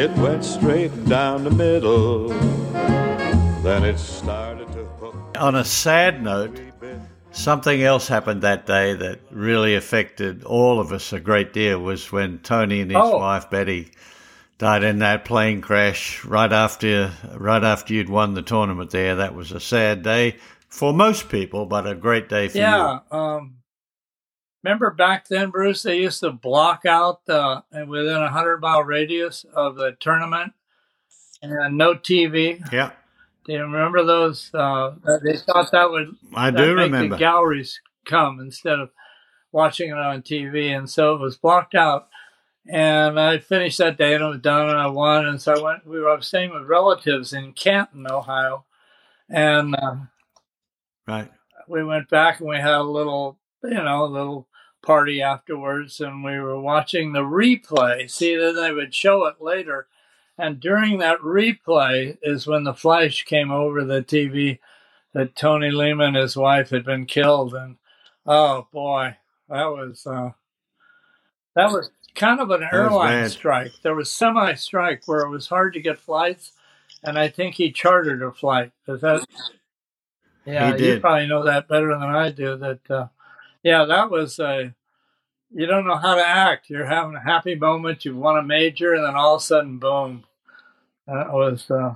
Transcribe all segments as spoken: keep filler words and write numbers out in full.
It went straight down the middle. Then it started to hook. On a sad note, something else happened that day that really affected all of us a great deal was when Tony and his Oh. wife Betty died in that plane crash right after right after you'd won the tournament there. That was a sad day for most people, but a great day for Yeah. you. Um, remember back then, Bruce, they used to block out uh, within a hundred mile radius of the tournament and no T V. Yeah, Do you remember those? Uh, they thought that would I that do make remember. the galleries come instead of watching it on T V, and so it was blocked out. And I finished that day, and it was done, and I won. And so I went. We were I was staying with relatives in Canton, Ohio, and uh, Right. we went back and we had a little, you know, a little party afterwards, and we were watching the replay. See, then they would show it later. And during that replay is when the flash came over the T V that Tony Lehman, his wife, had been killed. And oh boy, that was uh, that was kind of an That was airline bad. strike. There was semi-strike where it was hard to get flights, and I think he chartered a flight. Is that? Yeah, He you did. probably know that better than I do. That uh, yeah, that was a. You don't know how to act. You're having a happy moment. You've won a major, and then all of a sudden, boom. That was. Uh,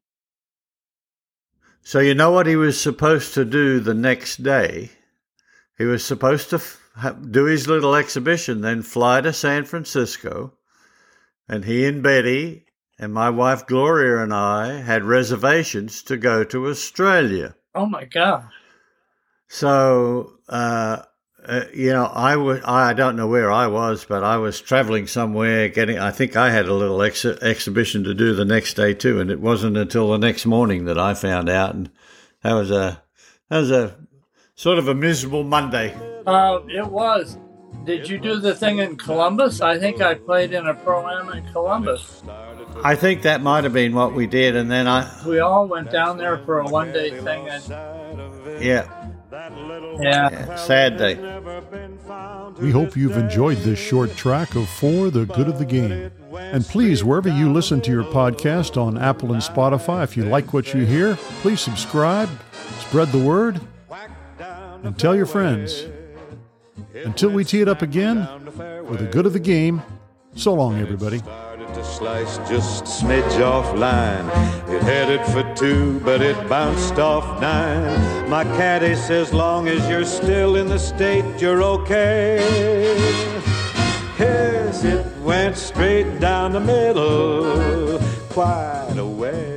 So you know what he was supposed to do the next day? He was supposed to f- ha- do his little exhibition, then fly to San Francisco, and he and Betty and my wife Gloria and I had reservations to go to Australia. oh my God. So, uh, uh, you know, I was, I don't know where I was, but I was traveling somewhere getting, I think I had a little ex- exhibition to do the next day too. And it wasn't until the next morning that I found out. And that was a, that was a sort of a miserable Monday. Uh, it was. Did you do the thing in Columbus? I think I played in a pro-am in Columbus. I think that might have been what we did. And then I, We all went down there for a one-day thing. And, yeah, yeah. yeah, sad day. We hope you've enjoyed this short track of For the Good of the Game. And please, wherever you listen to your podcast on Apple and Spotify, if you like what you hear, please subscribe, spread the word, and tell your friends. Until we tee it up again, for the good of the game, so long, everybody. Started to slice just a smidge off line. It headed for two, but it bounced off nine. My caddy says, long as you're still in the state, you're okay. Yes, it went straight down the middle, quite a way.